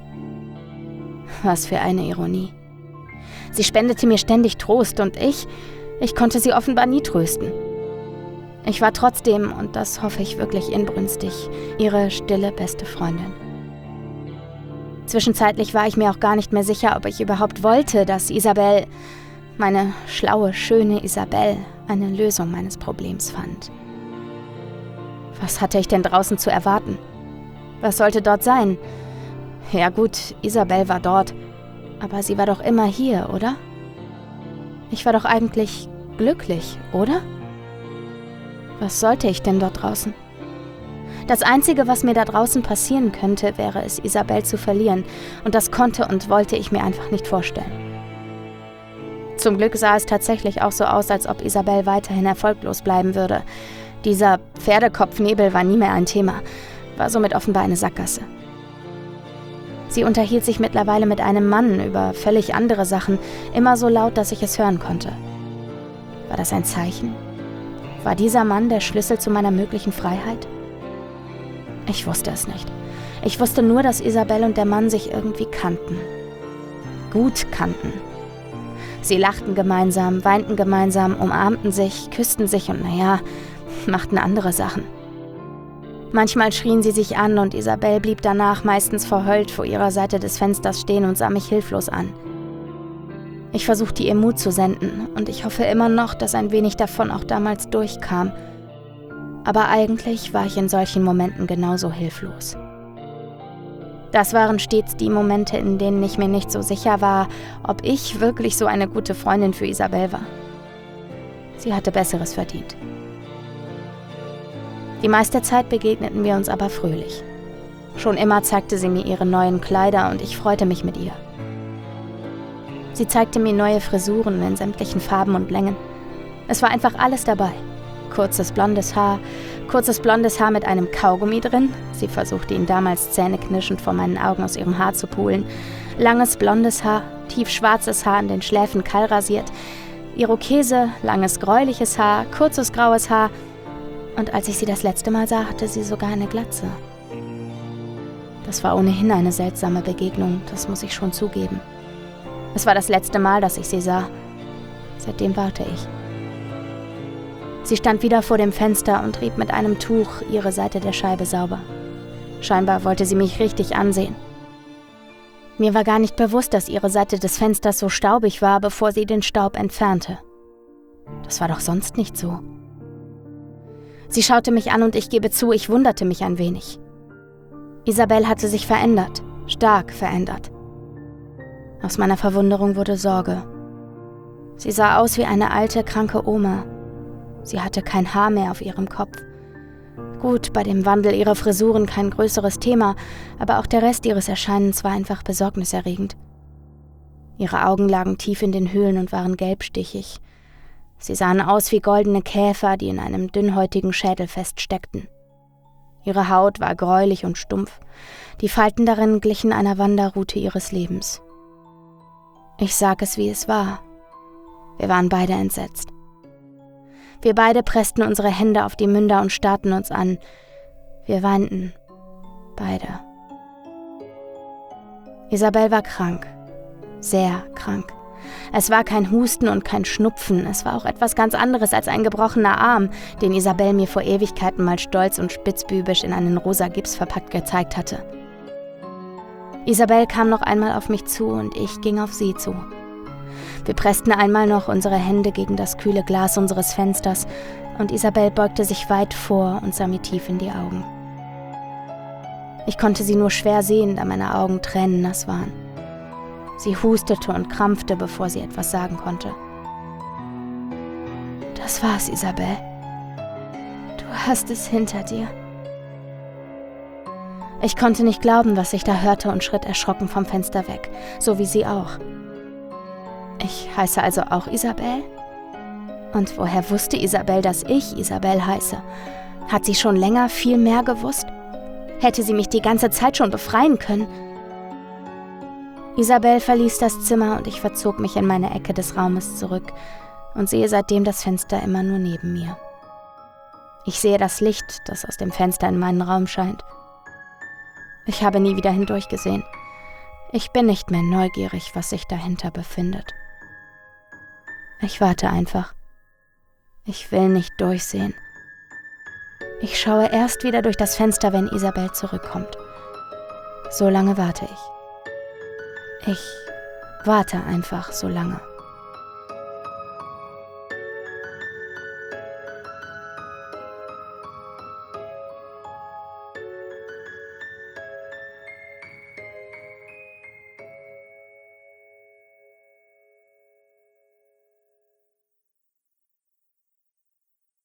Was für eine Ironie. Sie spendete mir ständig Trost und ich konnte sie offenbar nie trösten. Ich war trotzdem, und das hoffe ich wirklich inbrünstig, ihre stille beste Freundin. Zwischenzeitlich war ich mir auch gar nicht mehr sicher, ob ich überhaupt wollte, dass Isabel, meine schlaue, schöne Isabel, eine Lösung meines Problems fand. Was hatte ich denn draußen zu erwarten? Was sollte dort sein? Ja gut, Isabel war dort, aber sie war doch immer hier, oder? Ich war doch eigentlich glücklich, oder? Was sollte ich denn dort draußen? Das Einzige, was mir da draußen passieren könnte, wäre es, Isabel zu verlieren, und das konnte und wollte ich mir einfach nicht vorstellen. Zum Glück sah es tatsächlich auch so aus, als ob Isabel weiterhin erfolglos bleiben würde. Dieser Pferdekopfnebel war nie mehr ein Thema, war somit offenbar eine Sackgasse. Sie unterhielt sich mittlerweile mit einem Mann über völlig andere Sachen, immer so laut, dass ich es hören konnte. War das ein Zeichen? War dieser Mann der Schlüssel zu meiner möglichen Freiheit? Ich wusste es nicht. Ich wusste nur, dass Isabel und der Mann sich irgendwie kannten. Gut kannten. Sie lachten gemeinsam, weinten gemeinsam, umarmten sich, küssten sich und machten andere Sachen. Manchmal schrien sie sich an und Isabel blieb danach meistens verheult vor ihrer Seite des Fensters stehen und sah mich hilflos an. Ich versuchte ihr Mut zu senden und ich hoffe immer noch, dass ein wenig davon auch damals durchkam. Aber eigentlich war ich in solchen Momenten genauso hilflos. Das waren stets die Momente, in denen ich mir nicht so sicher war, ob ich wirklich so eine gute Freundin für Isabel war. Sie hatte Besseres verdient. Die meiste Zeit begegneten wir uns aber fröhlich. Schon immer zeigte sie mir ihre neuen Kleider und ich freute mich mit ihr. Sie zeigte mir neue Frisuren in sämtlichen Farben und Längen. Es war einfach alles dabei. Kurzes blondes Haar mit einem Kaugummi drin. Sie versuchte ihn damals zähneknirschend vor meinen Augen aus ihrem Haar zu pulen. Langes blondes Haar, tiefschwarzes Haar an den Schläfen kahl rasiert. Irokese, langes gräuliches Haar, kurzes graues Haar. Und als ich sie das letzte Mal sah, hatte sie sogar eine Glatze. Das war ohnehin eine seltsame Begegnung, das muss ich schon zugeben. Es war das letzte Mal, dass ich sie sah. Seitdem warte ich. Sie stand wieder vor dem Fenster und rieb mit einem Tuch ihre Seite der Scheibe sauber. Scheinbar wollte sie mich richtig ansehen. Mir war gar nicht bewusst, dass ihre Seite des Fensters so staubig war, bevor sie den Staub entfernte. Das war doch sonst nicht so. Sie schaute mich an und ich gebe zu, ich wunderte mich ein wenig. Isabel hatte sich verändert, stark verändert. Aus meiner Verwunderung wurde Sorge. Sie sah aus wie eine alte, kranke Oma. Sie hatte kein Haar mehr auf ihrem Kopf. Gut, bei dem Wandel ihrer Frisuren kein größeres Thema, aber auch der Rest ihres Erscheinens war einfach besorgniserregend. Ihre Augen lagen tief in den Höhlen und waren gelbstichig. Sie sahen aus wie goldene Käfer, die in einem dünnhäutigen Schädel feststeckten. Ihre Haut war gräulich und stumpf. Die Falten darin glichen einer Wanderrute ihres Lebens. Ich sag es, wie es war. Wir waren beide entsetzt. Wir beide pressten unsere Hände auf die Münder und starrten uns an. Wir weinten. Beide. Isabel war krank. Sehr krank. Es war kein Husten und kein Schnupfen, es war auch etwas ganz anderes als ein gebrochener Arm, den Isabel mir vor Ewigkeiten mal stolz und spitzbübisch in einen rosa Gips verpackt gezeigt hatte. Isabel kam noch einmal auf mich zu und ich ging auf sie zu. Wir pressten einmal noch unsere Hände gegen das kühle Glas unseres Fensters und Isabel beugte sich weit vor und sah mir tief in die Augen. Ich konnte sie nur schwer sehen, da meine Augen tränennass waren. Sie hustete und krampfte, bevor sie etwas sagen konnte. Das war's, Isabel. Du hast es hinter dir. Ich konnte nicht glauben, was ich da hörte und schritt erschrocken vom Fenster weg, so wie sie auch. Ich heiße also auch Isabel? Und woher wusste Isabel, dass ich Isabel heiße? Hat sie schon länger viel mehr gewusst? Hätte sie mich die ganze Zeit schon befreien können? Isabel verließ das Zimmer und ich verzog mich in meine Ecke des Raumes zurück und sehe seitdem das Fenster immer nur neben mir. Ich sehe das Licht, das aus dem Fenster in meinen Raum scheint. Ich habe nie wieder hindurchgesehen. Ich bin nicht mehr neugierig, was sich dahinter befindet. Ich warte einfach. Ich will nicht durchsehen. Ich schaue erst wieder durch das Fenster, wenn Isabel zurückkommt. So lange warte ich. Ich warte einfach so lange.